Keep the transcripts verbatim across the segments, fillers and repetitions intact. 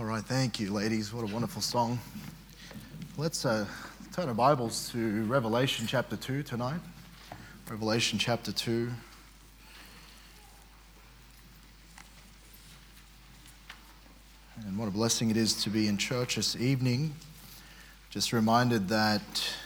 All right, thank you, ladies. What a wonderful song. Let's uh, turn our Bibles to Revelation chapter two tonight. Revelation chapter two. And what a blessing it is to be in church this evening. Just reminded that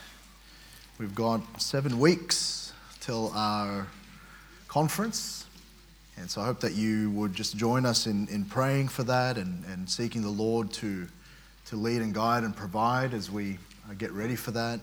we've got seven weeks till our conference. And so I hope that you would just join us in, in praying for that and, and seeking the Lord to, to lead and guide and provide as we uh, get ready for that.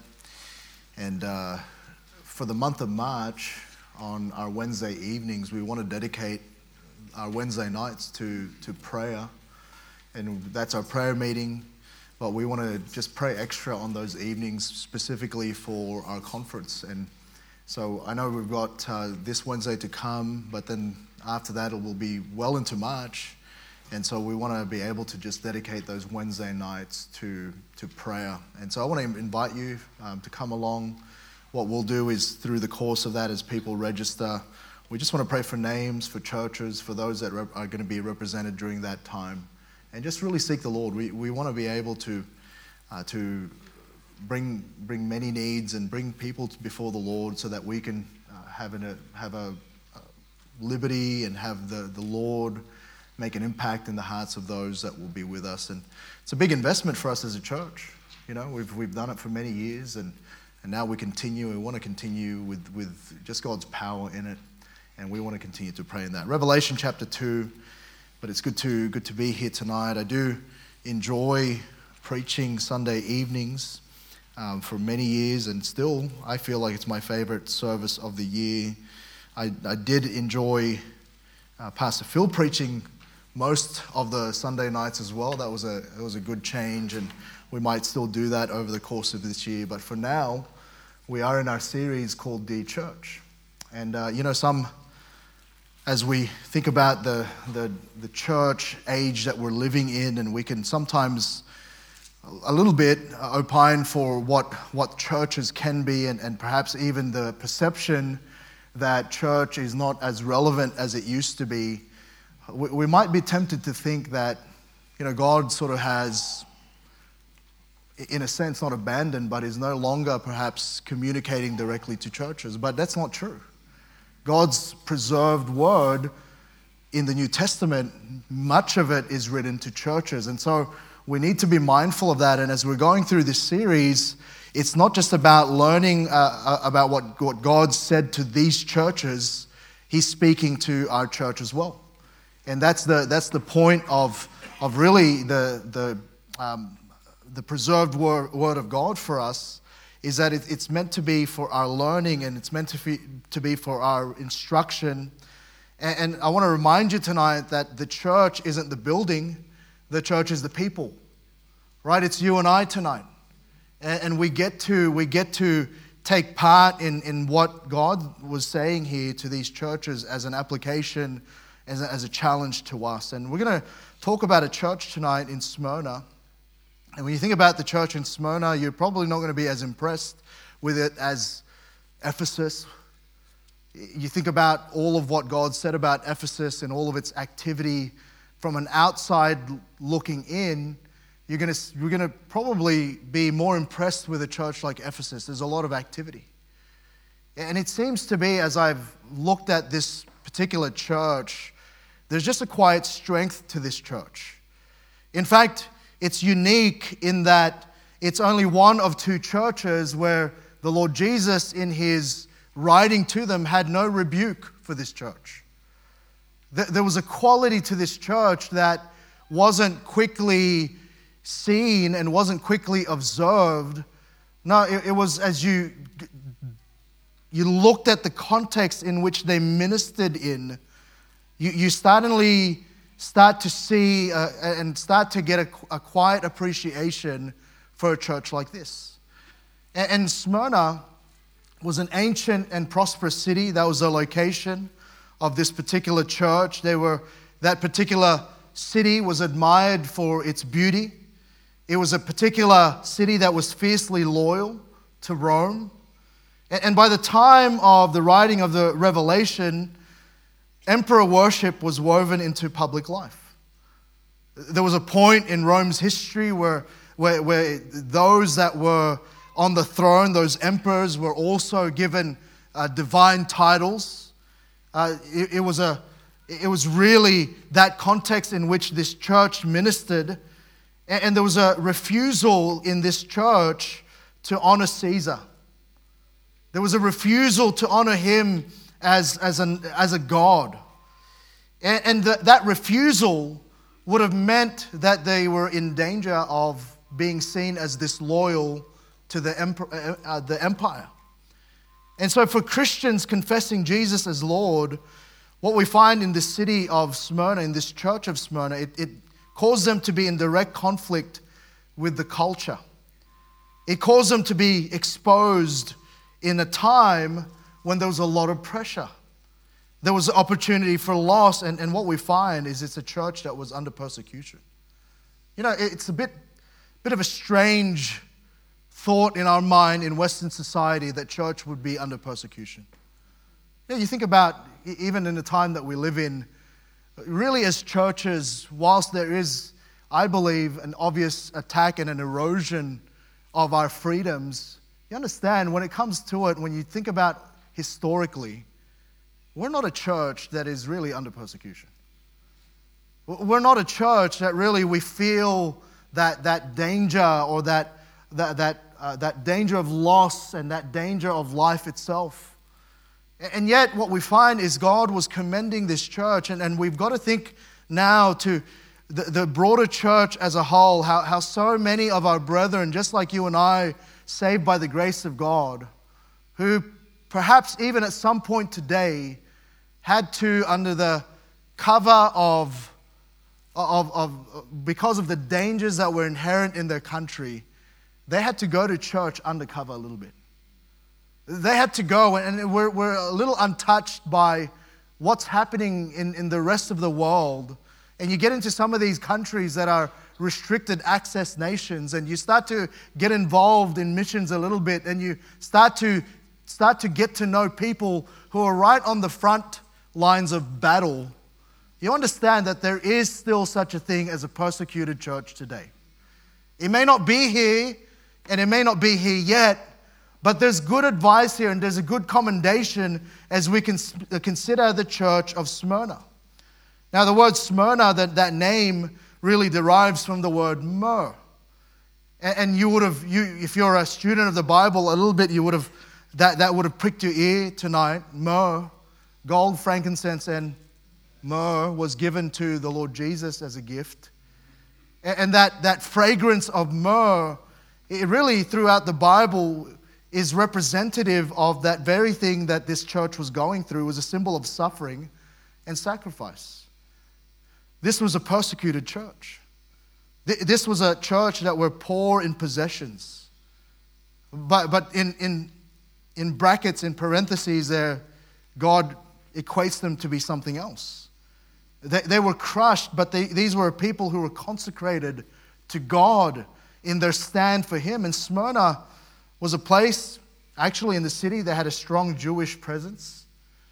And uh, for the month of March, on our Wednesday evenings, we want to dedicate our Wednesday nights to, to prayer. And that's our prayer meeting. But we want to just pray extra on those evenings specifically for our conference. And so I know we've got uh, this Wednesday to come, but then after that it will be well into March. And so we want to be able to just dedicate those Wednesday nights to, to prayer. And so I want to invite you um, to come along. What we'll do is through the course of that, as people register, we just want to pray for names, for churches, for those that rep- are going to be represented during that time. And just really seek the Lord. We we want to be able to uh, to bring bring many needs and bring people before the Lord, so that we can uh, have an, a have a, a liberty and have the, the Lord make an impact in the hearts of those that will be with us. And it's a big investment for us as a church. You know, we've we've done it for many years, and and now we continue. We want to continue with with just God's power in it, and we want to continue to pray in that. Revelation chapter two. But it's good to good to be here tonight. I do enjoy preaching Sunday evenings um, for many years, and still I feel like it's my favorite service of the year. I, I did enjoy uh, Pastor Phil preaching most of the Sunday nights as well. That was a it was a good change, and we might still do that over the course of this year. But for now, we are in our series called The Church, and uh, you know some. As we think about the, the the church age that we're living in, and we can sometimes a little bit opine for what what churches can be, and, and perhaps even the perception that church is not as relevant as it used to be, we, we might be tempted to think that, you know, God sort of has, in a sense, not abandoned, but is no longer perhaps communicating directly to churches. But that's not true. God's preserved word in the New Testament, much of it is written to churches. And so we need to be mindful of that. And as we're going through this series, it's not just about learning uh, about what, what God said to these churches. He's speaking to our church as well. And that's the that's the point of of really the the um, the preserved word, word of God for us. Is that it, it's meant to be for our learning, and it's meant to be, to be for our instruction. And, and I want to remind you tonight that the church isn't the building, the church is the people, right? It's you and I tonight. And, and we get to we get to take part in, in what God was saying here to these churches as an application, as a, as a challenge to us. And we're going to talk about a church tonight in Smyrna. And when you think about the church in Smyrna, you're probably not going to be as impressed with it as Ephesus. You think about all of what God said about Ephesus and all of its activity from an outside looking in, you're going to, you're going to probably be more impressed with a church like Ephesus. There's a lot of activity. And it seems to be, as I've looked at this particular church, there's just a quiet strength to this church. In fact, it's unique in that it's only one of two churches where the Lord Jesus, in his writing to them, had no rebuke for this church. There was a quality to this church that wasn't quickly seen and wasn't quickly observed. No, it, it was as you, you looked at the context in which they ministered in, you, you suddenly start to see uh, and start to get a, a quiet appreciation for a church like this. And, and Smyrna was an ancient and prosperous city. That was the location of this particular church. They were that particular city was admired for its beauty. It was a particular city that was fiercely loyal to Rome. And, and by the time of the writing of the Revelation, emperor worship was woven into public life. There was a point in Rome's history where, where, where those that were on the throne, those emperors, were also given uh, divine titles. Uh, it, it was a, it was really that context in which this church ministered, and, and there was a refusal in this church to honor Caesar. There was a refusal to honor him as, as, an, as a god. And, and the, that refusal would have meant that they were in danger of being seen as disloyal to the, emperor, uh, the empire. And so for Christians confessing Jesus as Lord, what we find in this city of Smyrna, in this church of Smyrna, it, it caused them to be in direct conflict with the culture. It caused them to be exposed in a time when there was a lot of pressure. There was opportunity for loss, and, and what we find is it's a church that was under persecution. You know, it's a bit, bit of a strange thought in our mind in Western society that church would be under persecution. Yeah, you think about, even in the time that we live in, really as churches, whilst there is, I believe, an obvious attack and an erosion of our freedoms, you understand, when it comes to it, when you think about historically, we're not a church that is really under persecution. We're not a church that really we feel that, that danger or that, that, that, uh, that danger of loss and that danger of life itself. And yet what we find is God was commending this church, and, and we've got to think now to the, the broader church as a whole, how, how so many of our brethren, just like you and I, saved by the grace of God, who perhaps even at some point today had to, under the cover of, of, of, because of the dangers that were inherent in their country, they had to go to church undercover a little bit. They had to go, and we're, we're a little untouched by what's happening in, in the rest of the world. And you get into some of these countries that are restricted access nations, and you start to get involved in missions a little bit, and you start to start to get to know people who are right on the front lines of battle. You understand that there is still such a thing as a persecuted church today. It may not be here, and it may not be here yet, but there's good advice here, and there's a good commendation as we can consider the church of Smyrna. Now, the word Smyrna, that, that name really derives from the word myrrh. And, and you would have, you, if you're a student of the Bible a little bit, you would have, that, that would have pricked your ear tonight. Myrrh, gold, frankincense, and myrrh was given to the Lord Jesus as a gift. And, and that, that fragrance of myrrh, it really throughout the Bible is representative of that very thing that this church was going through. It was a symbol of suffering and sacrifice. This was a persecuted church. This was a church that were poor in possessions. But, but in, in, in brackets, in parentheses there, God equates them to be something else. They, they were crushed, but they, these were people who were consecrated to God in their stand for Him. And Smyrna was a place, actually in the city, that had a strong Jewish presence.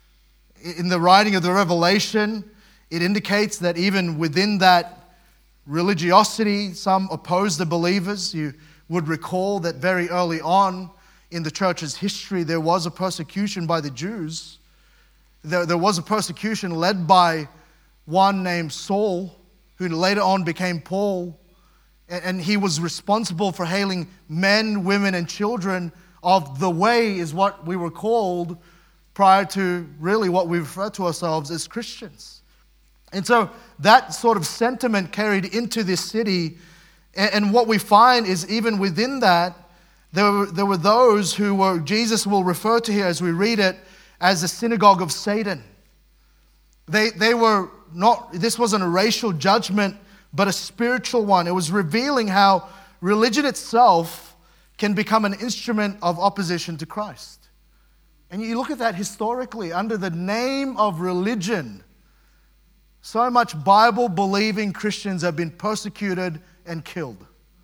In the writing of the Revelation, it indicates that even within that religiosity, some opposed the believers. You would recall that very early on in the church's history, there was a persecution by the Jews. There, there was a persecution led by one named Saul, who later on became Paul. And he was responsible for hailing men, women, and children of the way, is what we were called prior to really what we refer to ourselves as Christians. And so that sort of sentiment carried into this city. And what we find is even within that, there were, there were those who were, Jesus will refer to here as we read it, as the synagogue of Satan. They, they were not, this wasn't a racial judgment, but a spiritual one. It was revealing how religion itself can become an instrument of opposition to Christ. And you look at that historically, under the name of religion, so much Bible-believing Christians have been persecuted and killed.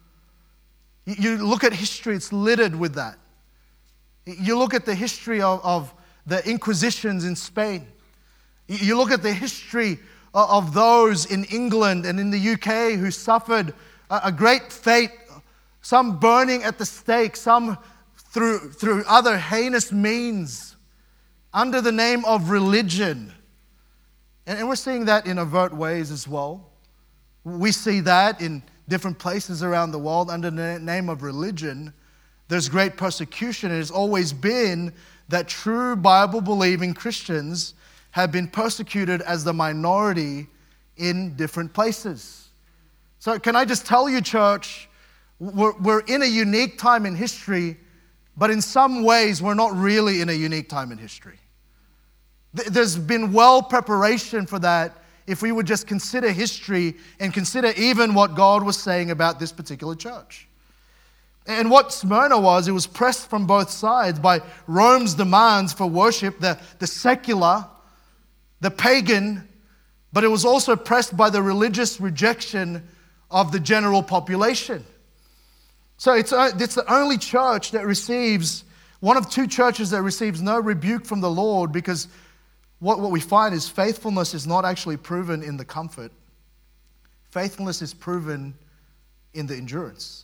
You look at history, it's littered with that. You look at the history of, of the Inquisitions in Spain. You look at the history of those in England and in the U K who suffered a great fate, some burning at the stake, some through, through other heinous means under the name of religion. And we're seeing that in overt ways as well. We see that in different places around the world under the name of religion. There's great persecution. It has always been that true Bible-believing Christians have been persecuted as the minority in different places. So can I just tell you, church, we're, we're in a unique time in history, but in some ways we're not really in a unique time in history. There's been well preparation for that if we would just consider history and consider even what God was saying about this particular church. And what Smyrna was, it was pressed from both sides by Rome's demands for worship, the, the secular, the pagan, but it was also pressed by the religious rejection of the general population. So it's, it's the only church that receives, one of two churches that receives no rebuke from the Lord, because what, what we find is faithfulness is not actually proven in the comfort. Faithfulness is proven in the endurance.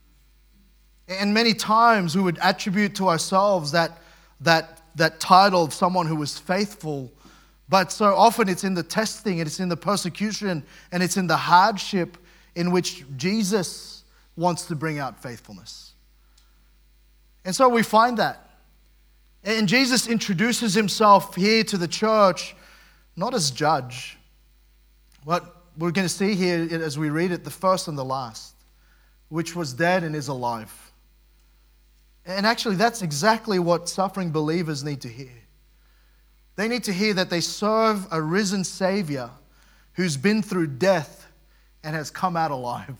And many times we would attribute to ourselves that, that, that title of someone who was faithful, but so often it's in the testing, and it's in the persecution, and it's in the hardship in which Jesus wants to bring out faithfulness. And so we find that. And Jesus introduces himself here to the church, not as judge, but we're going to see here as we read it, the first and the last, which was dead and is alive. And actually, that's exactly what suffering believers need to hear. They need to hear that they serve a risen Savior who's been through death and has come out alive.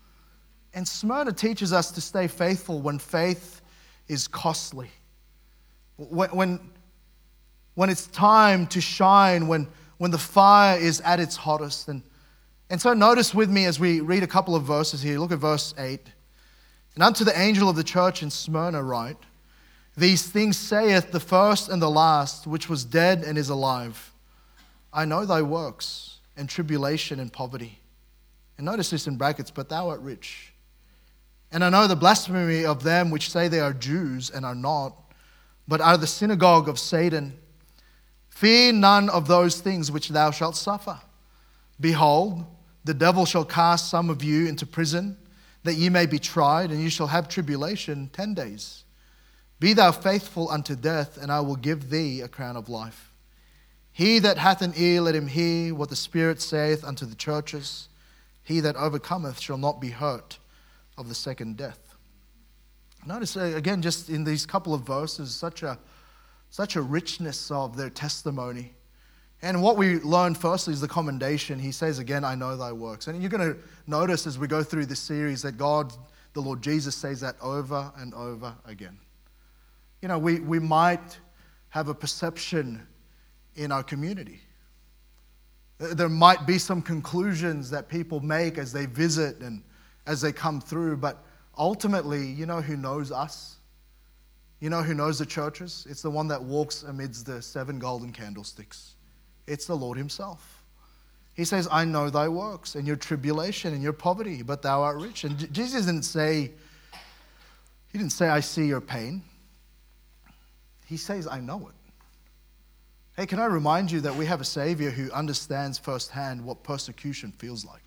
And Smyrna teaches us to stay faithful when faith is costly. When, when, when it's time to shine, when, when the fire is at its hottest. And, and so notice with me as we read a couple of verses here. Look at verse eight. And unto the angel of the church in Smyrna write, these things saith the first and the last, which was dead and is alive. I know thy works, and tribulation and poverty. And notice this in brackets, but thou art rich. And I know the blasphemy of them which say they are Jews and are not, but are the synagogue of Satan. Fear none of those things which thou shalt suffer. Behold, the devil shall cast some of you into prison, that ye may be tried, and you shall have tribulation ten days. Be thou faithful unto death, and I will give thee a crown of life. He that hath an ear, let him hear what the Spirit saith unto the churches. He that overcometh shall not be hurt of the second death. Notice again, just in these couple of verses, such a such a richness of their testimony. And what we learn firstly is the commendation. He says again, I know thy works. And you're going to notice as we go through this series that God, the Lord Jesus, says that over and over again. You know, we, we might have a perception in our community. There might be some conclusions that people make as they visit and as they come through, but ultimately, you know who knows us? You know who knows the churches? It's the one that walks amidst the seven golden candlesticks. It's the Lord himself. He says, I know thy works and your tribulation and your poverty, but thou art rich. And Jesus didn't say, he didn't say, I see your pain. He says, I know it. Hey, can I remind you that we have a Savior who understands firsthand what persecution feels like?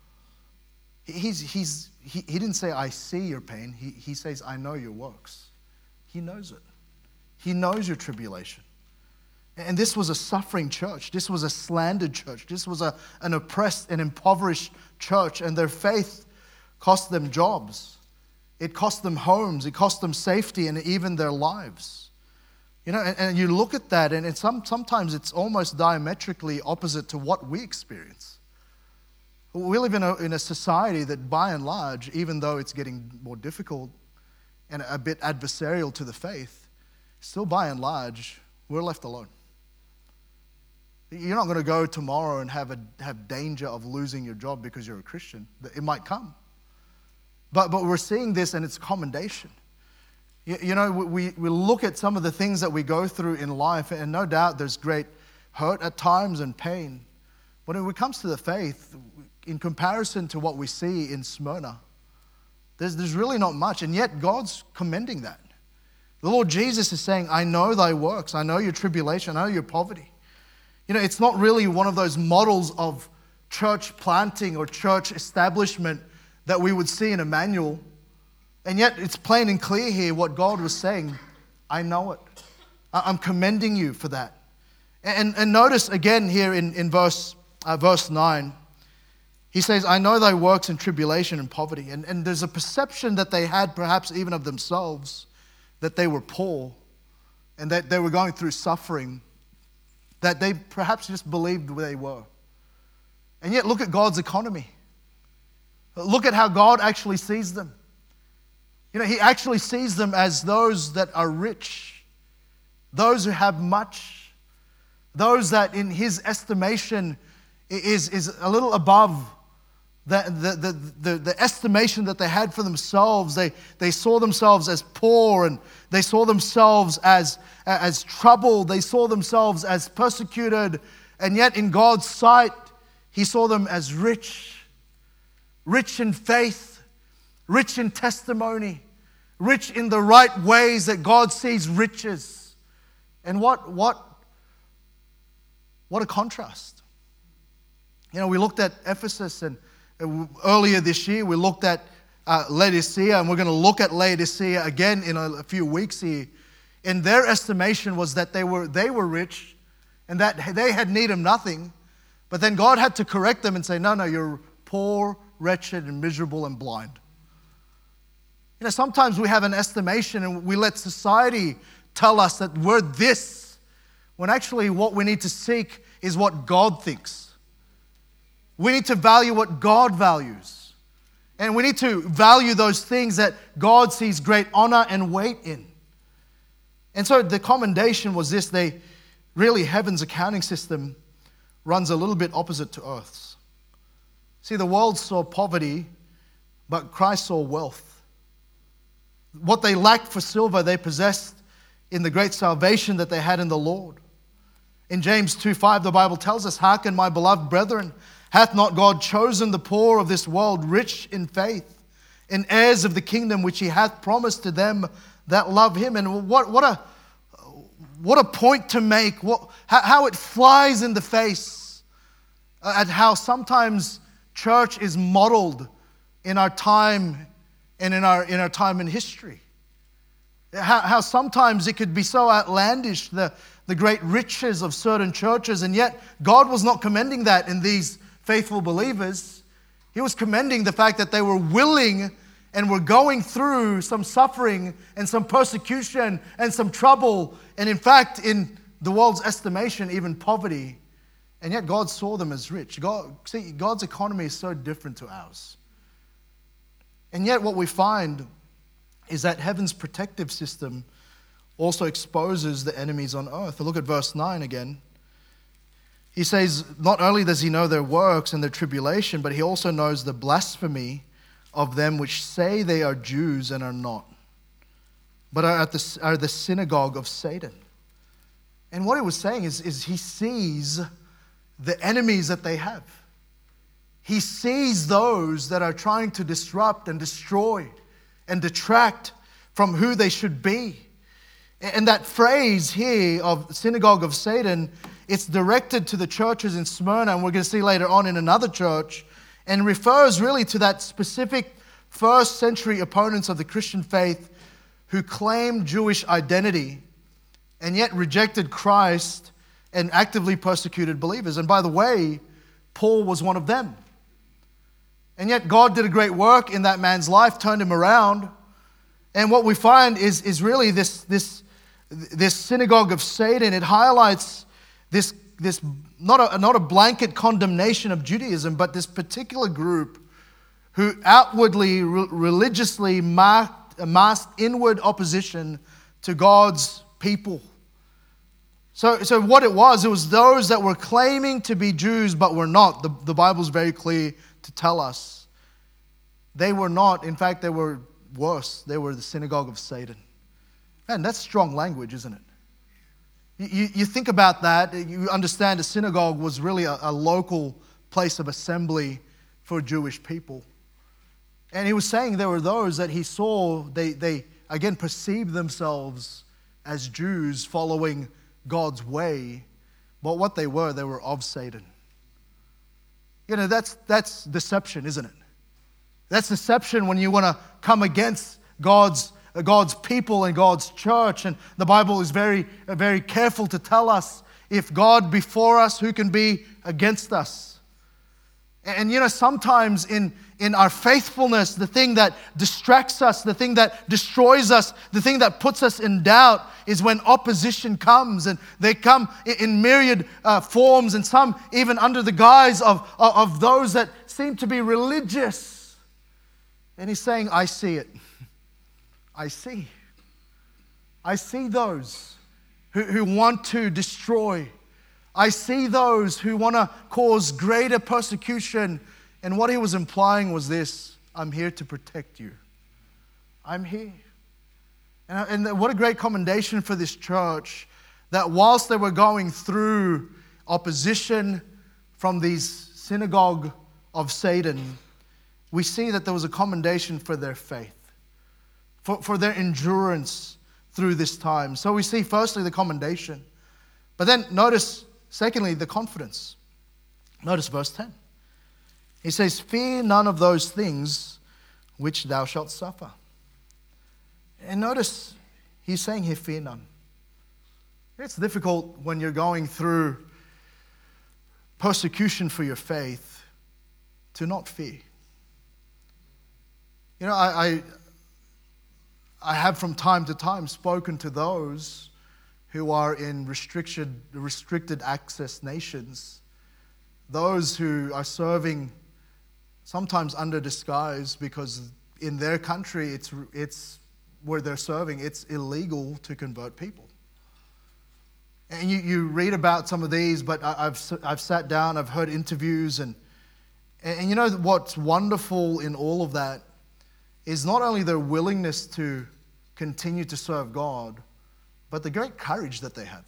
He's, he's, he, he didn't say, I see your pain. He, he says, I know your works. He knows it. He knows your tribulation. And this was a suffering church. This was a slandered church. This was a, an oppressed and impoverished church. And their faith cost them jobs. It cost them homes. It cost them safety and even their lives. You know, and, and you look at that, and it's some, sometimes it's almost diametrically opposite to what we experience. We live in a, in a society that, by and large, even though it's getting more difficult and a bit adversarial to the faith, still by and large, we're left alone. You're not going to go tomorrow and have a have danger of losing your job because you're a Christian. It might come. But but we're seeing this, and it's commendation. You, you know, we, we look at some of the things that we go through in life, and no doubt there's great hurt at times and pain. But when it comes to the faith, in comparison to what we see in Smyrna, there's, there's really not much, and yet God's commending that. The Lord Jesus is saying, I know thy works, I know your tribulation, I know your poverty. You know, it's not really one of those models of church planting or church establishment that we would see in a manual. And yet it's plain and clear here what God was saying. I know it. I'm commending you for that. And, and notice again here in, in verse, uh, verse nine, he says, I know thy works in tribulation and poverty. And, and there's a perception that they had perhaps even of themselves, that they were poor and that they were going through suffering, that they perhaps just believed where they were. And yet look at God's economy. Look at how God actually sees them. You know, he actually sees them as those that are rich, those who have much, those that in his estimation is, is a little above the, the, the, the, the estimation that they had for themselves. They, they saw themselves as poor, and they saw themselves as, as troubled. They saw themselves as persecuted. And yet in God's sight, he saw them as rich, rich in faith, rich in testimony, rich in the right ways that God sees riches. And what, what, what a contrast. You know, we looked at Ephesus, and earlier this year we looked at uh, Laodicea, and we're going to look at Laodicea again in a, a few weeks here. And their estimation was that they were, they were rich and that they had need of nothing. But then God had to correct them and say, no, no, you're poor, wretched, and miserable and blind. You know, sometimes we have an estimation and we let society tell us that we're this, when actually what we need to seek is what God thinks. We need to value what God values. And we need to value those things that God sees great honor and weight in. And so the commendation was this: they really, heaven's accounting system runs a little bit opposite to earth's. See, the world saw poverty, but Christ saw wealth. What they lacked for silver, they possessed in the great salvation that they had in the Lord. In James two five, the Bible tells us, hearken, my beloved brethren, hath not God chosen the poor of this world rich in faith, and heirs of the kingdom which he hath promised to them that love him? And what, what a what a point to make, what, how, how it flies in the face at how sometimes church is modeled in our time and in our in our time in history. How, how sometimes it could be so outlandish, the, the great riches of certain churches, and yet God was not commending that in these faithful believers. He was commending the fact that they were willing and were going through some suffering and some persecution and some trouble, and in fact, in the world's estimation, even poverty. And yet God saw them as rich. God, see, God's economy is so different to ours. And yet what we find is that heaven's protective system also exposes the enemies on earth. Look at verse nine again. He says, not only does he know their works and their tribulation, but he also knows the blasphemy of them which say they are Jews and are not, but are, at the, are the synagogue of Satan. And what he was saying is, is he sees the enemies that they have. He sees those that are trying to disrupt and destroy and detract from who they should be. And that phrase here of synagogue of Satan, it's directed to the churches in Smyrna, and we're going to see later on in another church, and refers really to that specific first century opponents of the Christian faith who claimed Jewish identity and yet rejected Christ and actively persecuted believers. And by the way, Paul was one of them. And yet God did a great work in that man's life, turned him around. And what we find is, is really this, this, this synagogue of Satan. It highlights this, this not, a, not a blanket condemnation of Judaism, but this particular group who outwardly, re- religiously marked, masked inward opposition to God's people. So, so what it was, it was those that were claiming to be Jews but were not. The, the Bible's very clear to tell us. They were not. In fact, they were worse. They were the synagogue of Satan. Man, that's strong language, isn't it? You, you, you think about that, you understand a synagogue was really a, a local place of assembly for Jewish people. And he was saying there were those that he saw, they, they again perceived themselves as Jews following God's way, but what they were, they were of Satan. You know, that's that's deception, isn't it? That's deception when you want to come against God's God's people and God's church. And the Bible is very, very careful to tell us, if God be for us, who can be against us? And you know, sometimes in, in our faithfulness, the thing that distracts us, the thing that destroys us, the thing that puts us in doubt is when opposition comes. And they come in myriad uh, forms, and some even under the guise of, of, of those that seem to be religious. And he's saying, I see it. I see. I see those who, who want to destroy. I see those who want to cause greater persecution. And what he was implying was this: I'm here to protect you. I'm here. And, and what a great commendation for this church, that whilst they were going through opposition from these synagogue of Satan, we see that there was a commendation for their faith, for, for their endurance through this time. So we see firstly the commendation, but then notice secondly the confidence. Notice verse ten. He says, fear none of those things which thou shalt suffer. And notice he's saying here, fear none. It's difficult when you're going through persecution for your faith to not fear. You know, I, I I have from time to time spoken to those who are in restricted, restricted access nations, those who are serving sometimes under disguise, because in their country, it's it's where they're serving, it's illegal to convert people. And you, you read about some of these, but I, I've I've sat down, I've heard interviews, and and you know what's wonderful in all of that is not only their willingness to continue to serve God, but the great courage that they have.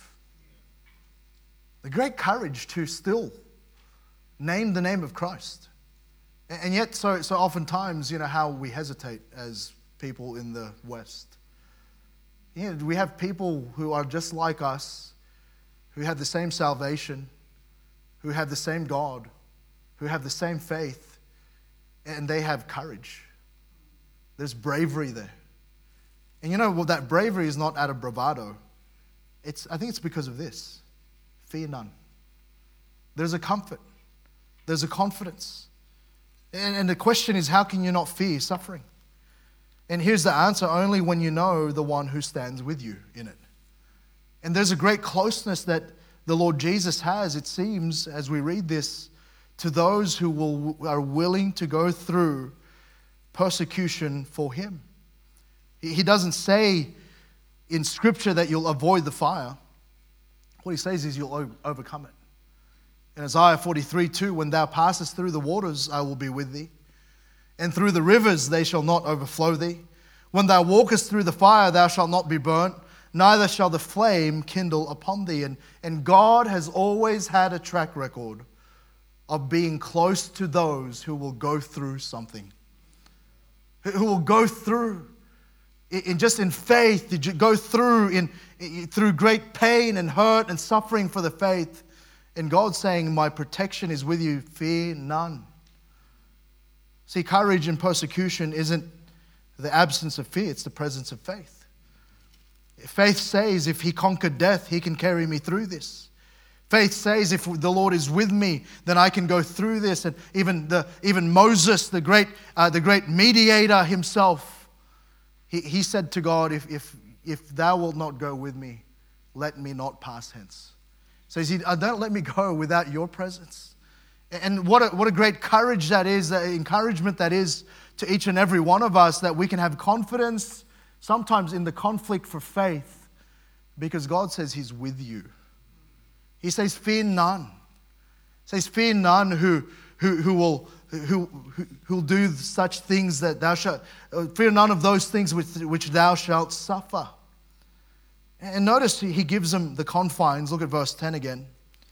The great courage to still name the name of Christ. And yet, so so oftentimes, you know, how we hesitate as people in the West. You know, we have people who are just like us, who have the same salvation, who have the same God, who have the same faith, and they have courage. There's bravery there. And you know, well, that bravery is not out of bravado. It's I think it's because of this. Fear none. There's a comfort. There's a confidence. And, and the question is, how can you not fear suffering? And here's the answer: only when you know the one who stands with you in it. And there's a great closeness that the Lord Jesus has, it seems, as we read this, to those who will are willing to go through persecution for Him. He doesn't say in Scripture that you'll avoid the fire. What He says is you'll overcome it. In Isaiah forty-three two, when thou passest through the waters, I will be with thee. And through the rivers, they shall not overflow thee. When thou walkest through the fire, thou shalt not be burnt, neither shall the flame kindle upon thee. And, and God has always had a track record of being close to those who will go through something. Who will go through in just in faith, to go through in through great pain and hurt and suffering for the faith. And God's saying, my protection is with you, fear none. See, courage in persecution isn't the absence of fear, it's the presence of faith. Faith says, if He conquered death, He can carry me through this. Faith says, if the Lord is with me, then I can go through this. And even the even Moses, the great uh, the great mediator himself, he, he said to God, if if if thou wilt not go with me, let me not pass hence. So he said, don't let me go without your presence. And what a, what a great courage that is, that encouragement that is to each and every one of us, that we can have confidence sometimes in the conflict for faith, because God says He's with you. He says, fear none. He says, fear none who who who will who who will do such things that thou shalt. Fear none of those things which which thou shalt suffer. And notice He gives them the confines. Look at verse ten again. He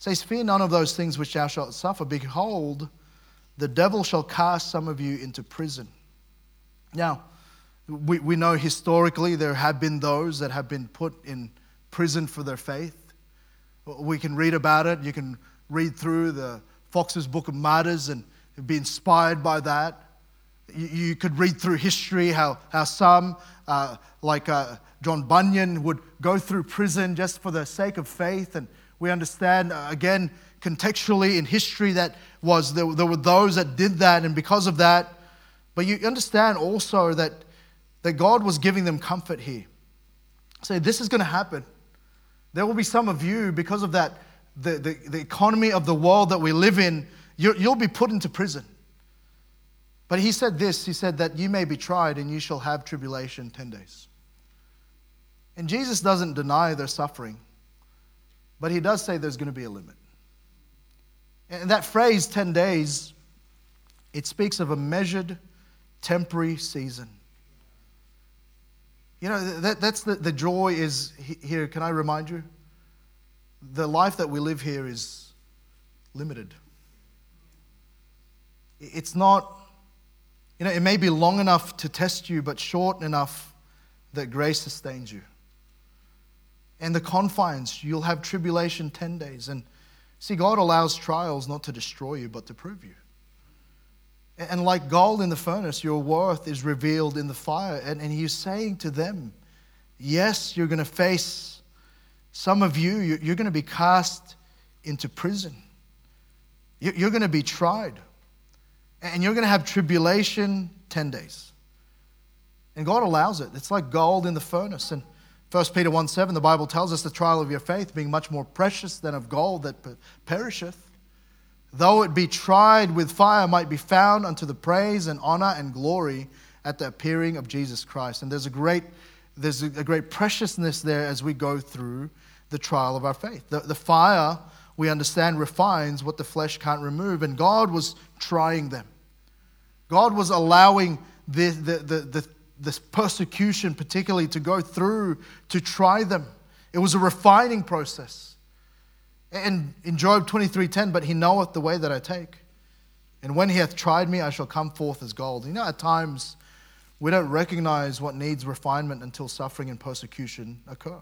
says, fear none of those things which thou shalt suffer. Behold, the devil shall cast some of you into prison. Now, we, we know historically there have been those that have been put in prison for their faith. We can read about it. You can read through the Fox's Book of Martyrs and be inspired by that. You, you could read through history how, how some, uh, like uh, John Bunyan, would go through prison just for the sake of faith. And we understand, uh, again, contextually in history that was there, there were those that did that, and because of that. But you understand also that, that God was giving them comfort here. Say, this is going to happen. There will be some of you, because of that, the, the, the economy of the world that we live in, you, you'll be put into prison. But he said this, he said that you may be tried and you shall have tribulation ten days. And Jesus doesn't deny their suffering, but he does say there's going to be a limit. And that phrase, ten days, it speaks of a measured, temporary season. You know, that, that's the, the joy is here. Can I remind you? The life that we live here is limited. It's not, you know, it may be long enough to test you, but short enough that grace sustains you. And the confines, you'll have tribulation ten days. And see, God allows trials not to destroy you, but to prove you. And like gold in the furnace, your worth is revealed in the fire. And, and he's saying to them, yes, you're going to face, some of you, you're going to be cast into prison. You're going to be tried. And you're going to have tribulation ten days. And God allows it. It's like gold in the furnace. And First Peter one seven, the Bible tells us the trial of your faith being much more precious than of gold that perisheth, though it be tried with fire, might be found unto the praise and honor and glory at the appearing of Jesus Christ. And there's a great, there's a great preciousness there as we go through the trial of our faith. The, the fire, we understand, refines what the flesh can't remove. And God was trying them. God was allowing the, the, the, the, this persecution particularly to go through to try them. It was a refining process. And in Job twenty-three ten, but he knoweth the way that I take. And when he hath tried me, I shall come forth as gold. You know, at times, we don't recognize what needs refinement until suffering and persecution occur.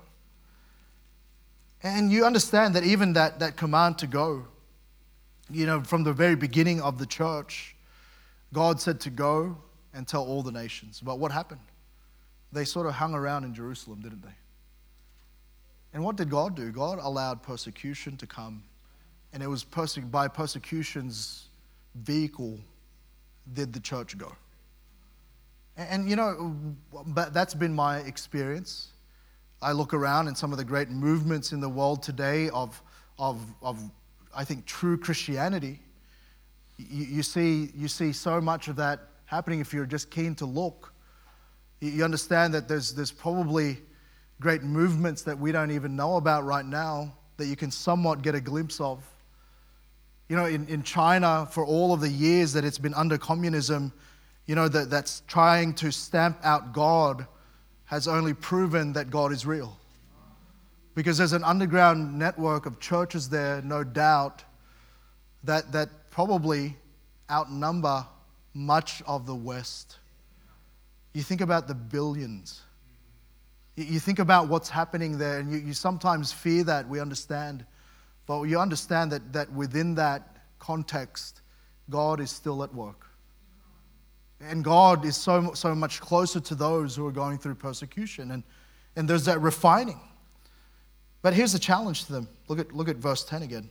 And you understand that even that, that command to go, you know, from the very beginning of the church, God said to go and tell all the nations. But what happened? They sort of hung around in Jerusalem, didn't they? And what did God do? God allowed persecution to come. And it was perse- by persecution's vehicle did the church go. And, and you know, that's been my experience. I look around and some of the great movements in the world today of, of, of I think, true Christianity. You, you see, you see so much of that happening if you're just keen to look. You understand that there's there's probably great movements that we don't even know about right now that you can somewhat get a glimpse of. You know, in, in China, for all of the years that it's been under communism, you know, that, that's trying to stamp out God has only proven that God is real. Because there's an underground network of churches there, no doubt, that, that probably outnumber much of the West. You think about the billions. You think about what's happening there, and you, you sometimes fear that, we understand. But you understand that, that within that context, God is still at work. And God is so, so much closer to those who are going through persecution. And, and there's that refining. But here's the challenge to them. Look at, look at verse ten again.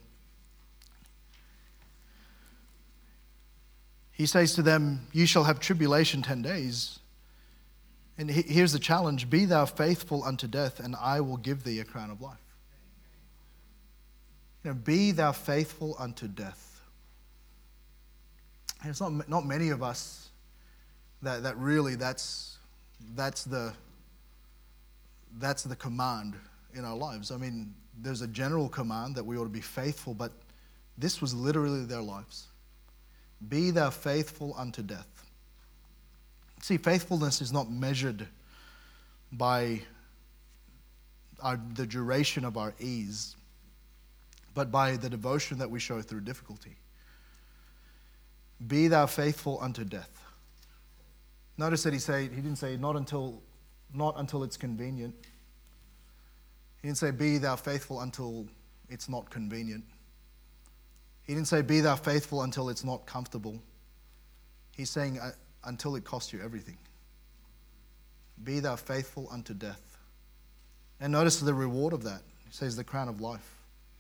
He says to them, "You shall have tribulation ten days. And here's the challenge. Be thou faithful unto death, and I will give thee a crown of life." You know, be thou faithful unto death. And it's not, not many of us that, that really that's that's the that's the command in our lives. I mean, there's a general command that we ought to be faithful, but this was literally their lives. Be thou faithful unto death. See, faithfulness is not measured by our, the duration of our ease. but by the devotion that we show through difficulty. Be thou faithful unto death. Notice that he say he didn't say not until not until it's convenient. He didn't say be thou faithful until it's not convenient. He didn't say be thou faithful until it's not comfortable. He's saying uh, until it costs you everything. Be thou faithful unto death. And notice the reward of that. He says the crown of life.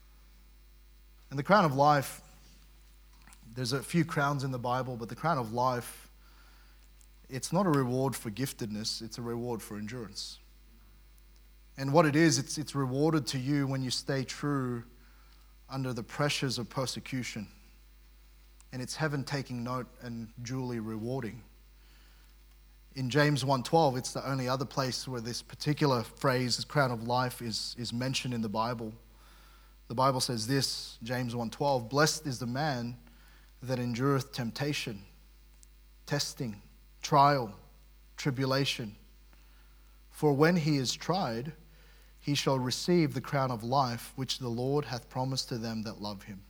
And the crown of life, there's a few crowns in the Bible, but the crown of life, it's not a reward for giftedness, it's a reward for endurance. And what it is, it's, it's rewarded to you when you stay true under the pressures of persecution. And it's heaven taking note and duly rewarding. In James one twelve, it's the only other place where this particular phrase, this crown of life, is, is mentioned in the Bible. The Bible says this, James one twelve, blessed is the man that endureth temptation, testing, trial, tribulation. For when he is tried, he shall receive the crown of life which the Lord hath promised to them that love him.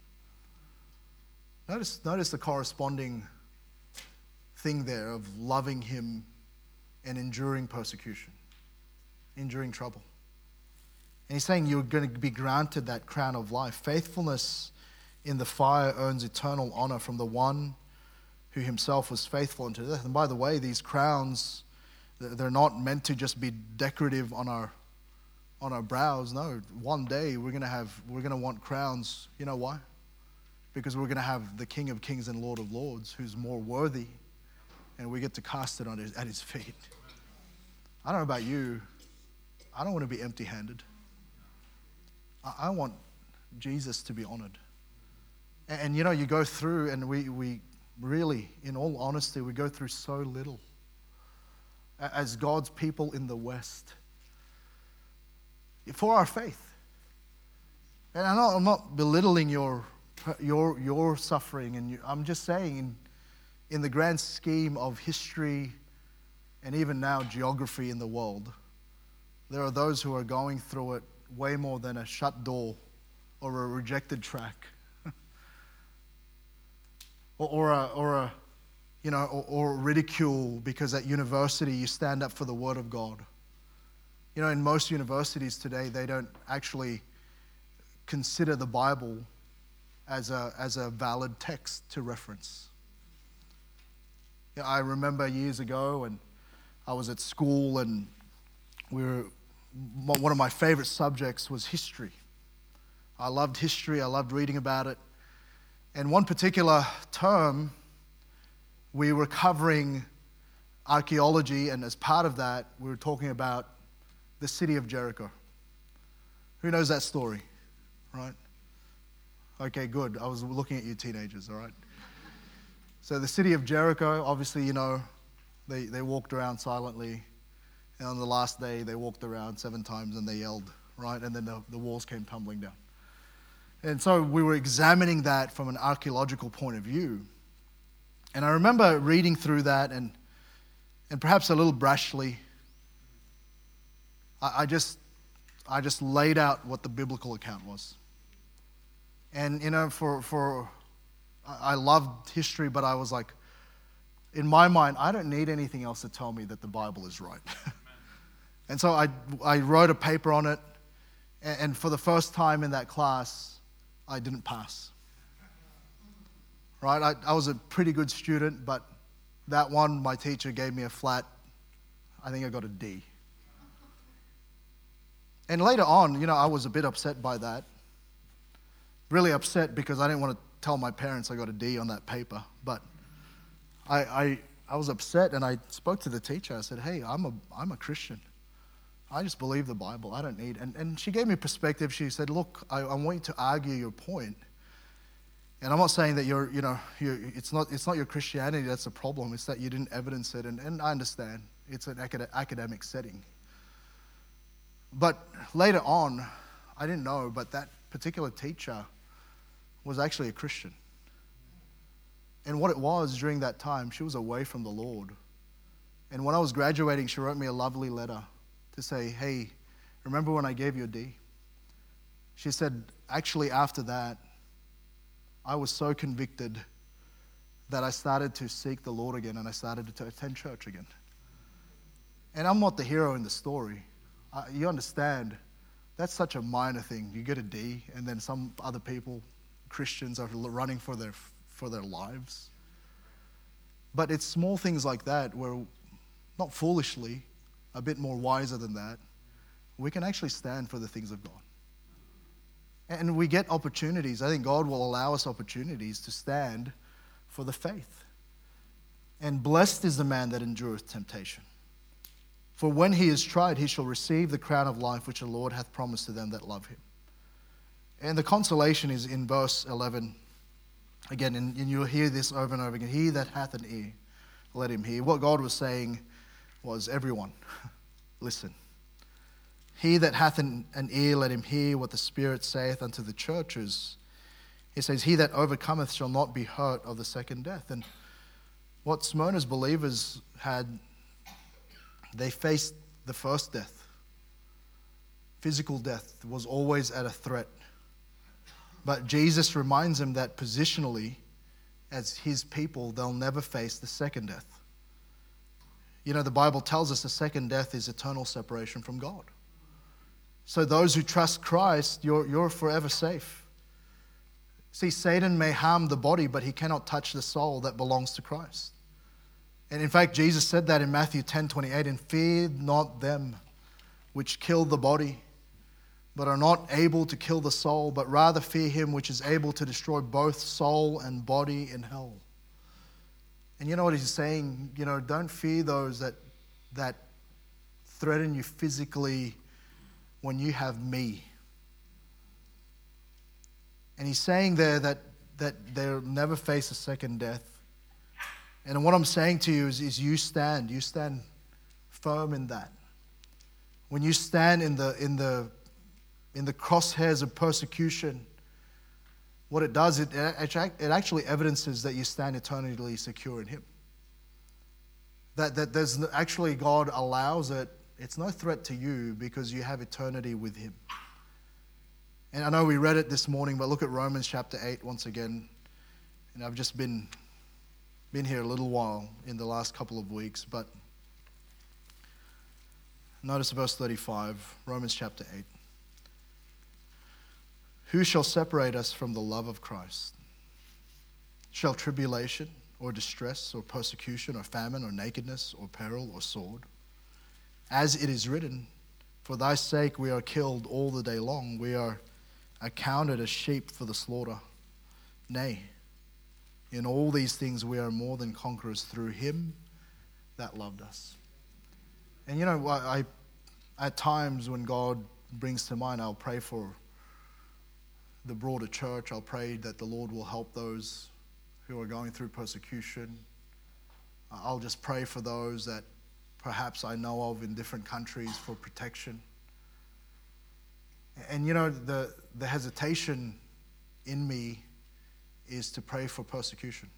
Notice, notice the corresponding thing there of loving him and enduring persecution, enduring trouble. And he's saying you're going to be granted that crown of life. Faithfulness in the fire earns eternal honor from the one who himself was faithful unto death. And by the way, these crowns, they're not meant to just be decorative on our on our brows. No, one day we're going to have, we're going to want crowns. You know why? Because we're going to have the King of Kings and Lord of Lords who's more worthy, and we get to cast it on his, at his feet. I don't know about you. I don't want to be empty-handed. I, I want Jesus to be honored. And, and you know, you go through, and we, we really, in all honesty, we go through so little. As God's people in the West, for our faith. And I'm not, I'm not belittling your your your suffering, and you, I'm just saying in, in the grand scheme of history and even now geography in the world, there are those who are going through it way more than a shut door or a rejected track or, or a or a you know or, or ridicule because at university you stand up for the Word of God. You know, in most universities today, they don't actually consider the Bible as a as a valid text to reference. You know, I remember years ago, and I was at school, and we were one of my favorite subjects was history. I loved history. I loved reading about it. And one particular term, we were covering archaeology, and as part of that, we were talking about the city of Jericho. Who knows that story, right? Okay, good. I was looking at you teenagers, all right? So the city of Jericho, obviously, you know, they, they walked around silently. And on the last day, they walked around seven times and they yelled, right? And then the, the walls came tumbling down. And so we were examining that from an archaeological point of view. And I remember reading through that, and and perhaps a little brashly, I just I just laid out what the biblical account was. And, you know, for, for I loved history, but I was like, in my mind, I don't need anything else to tell me that the Bible is right. And so I, I wrote a paper on it, and for the first time in that class, I didn't pass. Right? I, I was a pretty good student, but that one, my teacher gave me a flat, I think I got a D. And later on, you know, I was a bit upset by that. Really upset because I didn't want to tell my parents I got a D on that paper. But I, I, I was upset, and I spoke to the teacher. I said, hey, I'm a, I'm a Christian. I just believe the Bible. I don't need... And, and she gave me perspective. She said, look, I, I want you to argue your point. And I'm not saying that you're, you know, you're, it's not it's not your Christianity that's the problem. It's that you didn't evidence it. And, and I understand. It's an acad- academic setting. But later on, I didn't know, but that particular teacher was actually a Christian. And what it was during that time, she was away from the Lord. And when I was graduating, she wrote me a lovely letter to say, hey, remember when I gave you a D? She said, actually after that, I was so convicted that I started to seek the Lord again and I started to attend church again. And I'm not the hero in the story. Uh, you understand, that's such a minor thing. You get a D and then some other people, Christians, are running for their for their lives. But it's small things like that where, not foolishly, a bit more wiser than that, we can actually stand for the things of God. And we get opportunities. I think God will allow us opportunities to stand for the faith. And blessed is the man that endureth temptation. For when he is tried, he shall receive the crown of life which the Lord hath promised to them that love him. And the consolation is in verse eleven. Again, and, and you'll hear this over and over again. He that hath an ear, let him hear. What God was saying was, everyone, listen. He that hath an, an ear, let him hear what the Spirit saith unto the churches. He says, he that overcometh shall not be hurt of the second death. And what Smyrna's believers had, they faced the first death. Physical death was always at a threat. But Jesus reminds them that positionally, as his people, they'll never face the second death. You know, the Bible tells us the second death is eternal separation from God. So those who trust Christ, you're, you're forever safe. See, Satan may harm the body, but he cannot touch the soul that belongs to Christ. And in fact, Jesus said that in Matthew ten twenty-eight, and fear not them which kill the body, but are not able to kill the soul, but rather fear him which is able to destroy both soul and body in hell. And you know what he's saying? You know, don't fear those that that threaten you physically when you have me. And he's saying there that, that they'll never face a second death. And what I'm saying to you is, is you stand, you stand firm in that. When you stand in the in the in the crosshairs of persecution, what it does, it, it actually evidences that you stand eternally secure in him. That, that there's actually, God allows it. It's no threat to you because you have eternity with him. And I know we read it this morning, but look at Romans chapter eight once again. And I've just been, been here a little while in the last couple of weeks, but notice verse thirty-five, Romans chapter eight. Who shall separate us from the love of Christ? Shall tribulation or distress or persecution or famine or nakedness or peril or sword? As it is written, for thy sake we are killed all the day long. We are accounted as sheep for the slaughter. Nay, in all these things we are more than conquerors through him that loved us. And you know, I, I at times when God brings to mind, I'll pray for the broader church. I'll pray that the Lord will help those who are going through persecution. I'll just pray for those that perhaps I know of in different countries for protection. And you know, the, the hesitation in me is to pray for persecution.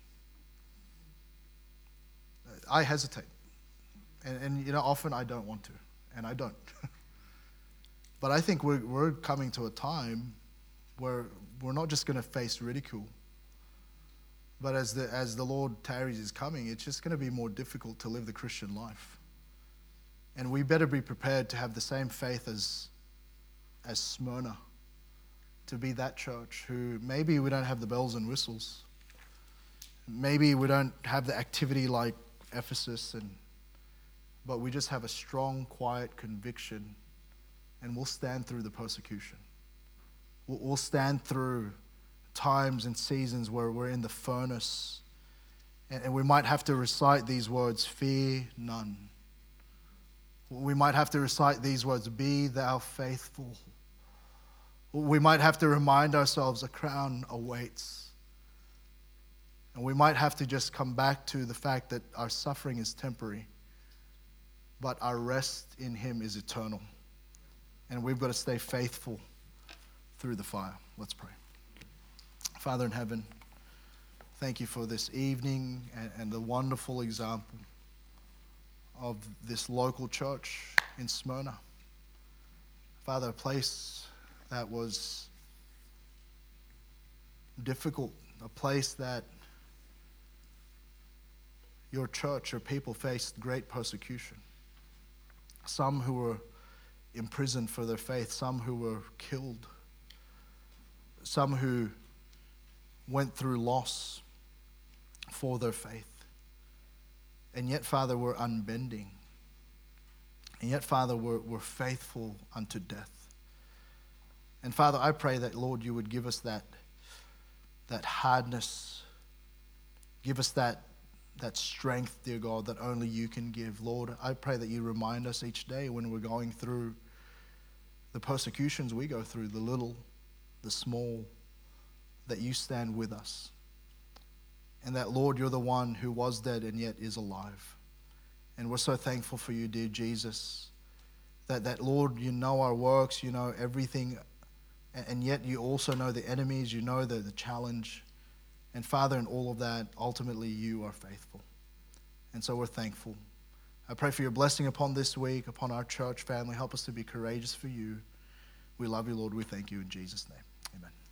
I hesitate. And, and you know, often I don't want to, and I don't. But I think we're, we're coming to a time where we're not just going to face ridicule, but as the as the Lord tarries is coming, it's just going to be more difficult to live the Christian life. And we better be prepared to have the same faith as as Smyrna, to be that church who maybe we don't have the bells and whistles, maybe we don't have the activity like Ephesus, and but we just have a strong, quiet conviction, and we'll stand through the persecution. We'll stand through times and seasons where we're in the furnace, and we might have to recite these words, fear none. We might have to recite these words, be thou faithful. We might have to remind ourselves a crown awaits. And we might have to just come back to the fact that our suffering is temporary, but our rest in him is eternal. And we've got to stay faithful through the fire. Let's pray. Father in heaven, thank you for this evening and, and the wonderful example of this local church in Smyrna. Father, a place that was difficult, a place that your church, your people faced great persecution. Some who were imprisoned for their faith, some who were killed, some who went through loss for their faith. And yet, Father, we're unbending. And yet, Father, we're, we're faithful unto death. And Father, I pray that, Lord, you would give us that, that hardness, give us that, that strength, dear God, that only you can give. Lord, I pray that you remind us each day when we're going through the persecutions we go through, the little, the small, that you stand with us. And that, Lord, you're the one who was dead and yet is alive. And we're so thankful for you, dear Jesus, that, that Lord, you know our works, you know everything, and yet you also know the enemies, you know the, the challenge. And Father, in all of that, ultimately you are faithful. And so we're thankful. I pray for your blessing upon this week, upon our church family. Help us to be courageous for you. We love you, Lord. We thank you in Jesus' name. Amen.